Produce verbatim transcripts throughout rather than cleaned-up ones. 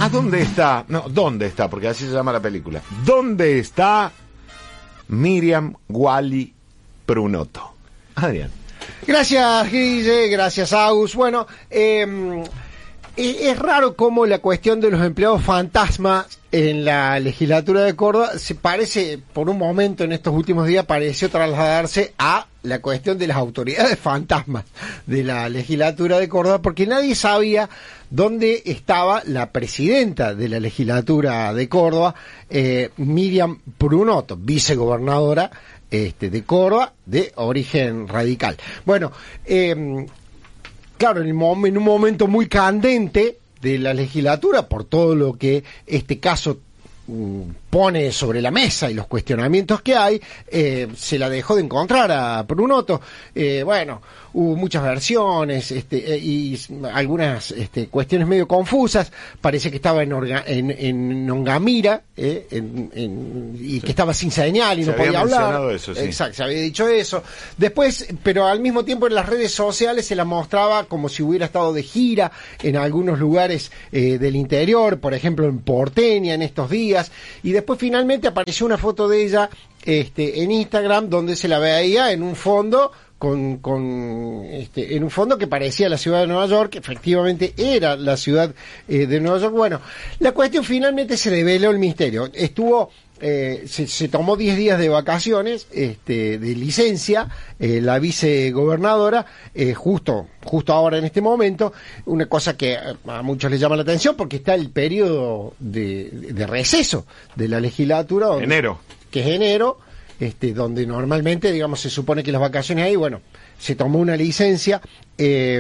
¿A dónde está? No, ¿dónde está? Porque así se llama la película. ¿Dónde está Miriam Wally Prunoto? Adrián. Gracias, Guille, gracias, Agus. Bueno, eh, es raro cómo la cuestión de los empleados fantasma en la legislatura de Córdoba se parece, por un momento en estos últimos días, pareció trasladarse a la cuestión de las autoridades fantasmas de la legislatura de Córdoba, porque nadie sabía dónde estaba la presidenta de la legislatura de Córdoba, eh, Miriam Prunoto, vicegobernadora este, de Córdoba, de origen radical. Bueno, eh, claro, en, el mom- en un momento muy candente de la legislatura, por todo lo que este caso mm, pone sobre la mesa y los cuestionamientos que hay, eh, se la dejó de encontrar a Prunoto. Eh, bueno, hubo muchas versiones este, eh, y algunas este, cuestiones medio confusas. Parece que estaba en, Orga, en, en Ongamira eh, en, en, y sí. que estaba sin señal y se no podía hablar. Eso, sí. Exacto, se había dicho eso. Después, pero al mismo tiempo en las redes sociales se la mostraba como si hubiera estado de gira en algunos lugares eh, del interior, por ejemplo en Porteña en estos días, y después finalmente apareció una foto de ella este, en Instagram donde se la veía en un fondo con, con este, en un fondo que parecía la ciudad de Nueva York, efectivamente era la ciudad eh, de Nueva York. Bueno, la cuestión finalmente se reveló el misterio. Estuvo Eh, se, se tomó diez días de vacaciones, este, de licencia, eh, la vicegobernadora, eh, justo, justo ahora en este momento, una cosa que a muchos les llama la atención porque está el periodo de, de receso de la legislatura. Donde, enero. Que es enero, este, donde normalmente, digamos, se supone que las vacaciones ahí, bueno, se tomó una licencia, eh,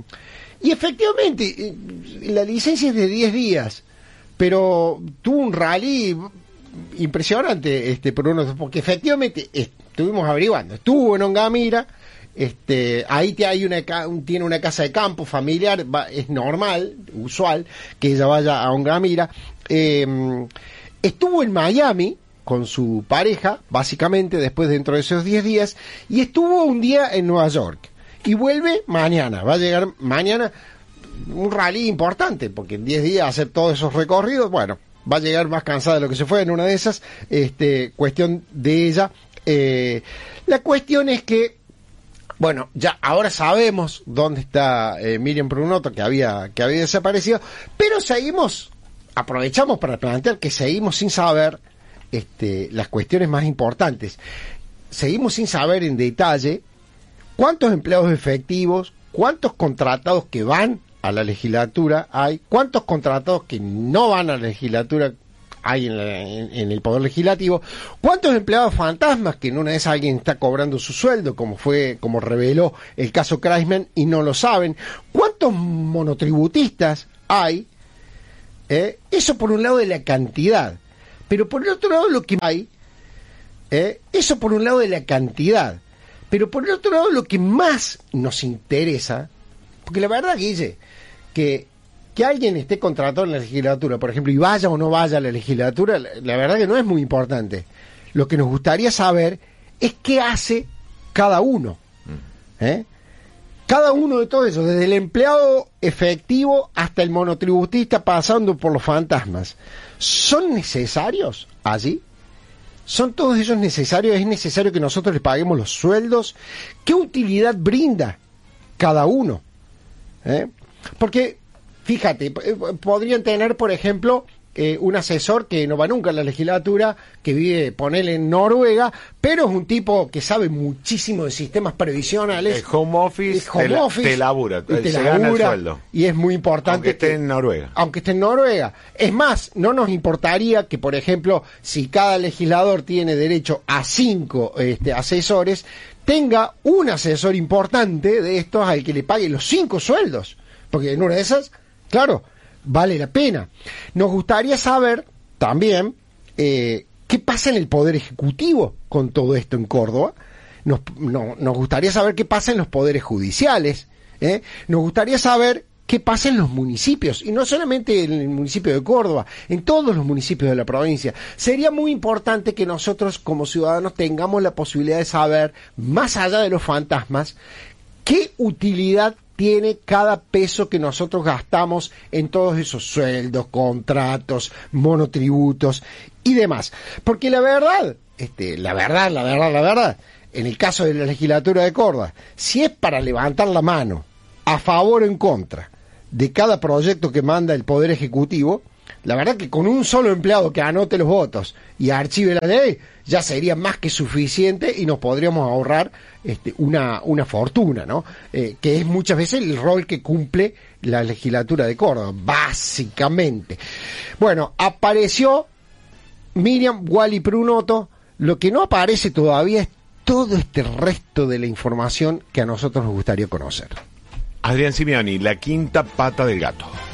y efectivamente, eh, la licencia es de diez días, pero tuvo un rally impresionante este por uno, porque efectivamente estuvimos averiguando, estuvo en Ongamira, este ahí te hay una tiene una casa de campo familiar, va, es normal, usual que ella vaya a Ongamira. Eh, estuvo en Miami con su pareja, básicamente después dentro de esos diez días, y estuvo un día en Nueva York y vuelve mañana, va a llegar mañana, un rally importante porque en diez días hacer todos esos recorridos, bueno, va a llegar más cansada de lo que se fue en una de esas, este, cuestión de ella. Eh, la cuestión es que, bueno, ya ahora sabemos dónde está eh, Miriam Prunoto, que había, que había desaparecido, pero seguimos, aprovechamos para plantear que seguimos sin saber este, las cuestiones más importantes. Seguimos sin saber en detalle cuántos empleados efectivos, cuántos contratados que van a la legislatura hay, cuántos contratados que no van a la legislatura hay en, la, en, en el Poder Legislativo, cuántos empleados fantasmas que en una de esas alguien está cobrando su sueldo, como fue, como reveló el caso Kreisman, y no lo saben, cuántos monotributistas hay, eh? Eso por un lado de la cantidad, pero por el otro lado lo que hay, eh? Eso por un lado de la cantidad, pero por el otro lado lo que más nos interesa, porque la verdad, Guille, que, que alguien esté contratado en la legislatura, por ejemplo, y vaya o no vaya a la legislatura, la, la verdad que no es muy importante. Lo que nos gustaría saber es qué hace cada uno. ¿Eh? Cada uno de todos esos, desde el empleado efectivo hasta el monotributista, pasando por los fantasmas, ¿son necesarios allí? ¿Son todos ellos necesarios? ¿Es necesario que nosotros les paguemos los sueldos? ¿Qué utilidad brinda cada uno? ¿Eh? Porque, fíjate, podrían tener, por ejemplo, eh, un asesor que no va nunca a la legislatura, que vive, ponele, en Noruega, pero es un tipo que sabe muchísimo de sistemas previsionales. El home office, el home te, office te labura, te se labura, gana el sueldo. Y es muy importante. Aunque esté que, en Noruega. Aunque esté en Noruega. Es más, no nos importaría que, por ejemplo, si cada legislador tiene derecho a cinco este, asesores, tenga un asesor importante de estos al que le pague los cinco sueldos, porque en una de esas, claro, vale la pena. Nos gustaría saber también eh, qué pasa en el Poder Ejecutivo con todo esto en Córdoba. Nos, no, nos gustaría saber qué pasa en los poderes judiciales, ¿eh? Nos gustaría saber qué pasa en los municipios, y no solamente en el municipio de Córdoba, en todos los municipios de la provincia. Sería muy importante que nosotros como ciudadanos tengamos la posibilidad de saber, más allá de los fantasmas, qué utilidad tiene cada peso que nosotros gastamos en todos esos sueldos, contratos, monotributos y demás. Porque la verdad, este, la verdad, la verdad, la verdad, en el caso de la legislatura de Córdoba, si es para levantar la mano a favor o en contra de cada proyecto que manda el Poder Ejecutivo, la verdad que con un solo empleado que anote los votos y archive la ley, ya sería más que suficiente y nos podríamos ahorrar este, una, una fortuna, ¿no? Eh, que es muchas veces el rol que cumple la legislatura de Córdoba, básicamente. Bueno, apareció Miriam Wally Prunoto. Lo que no aparece todavía es todo este resto de la información que a nosotros nos gustaría conocer. Adrián Simeoni, la quinta pata del gato.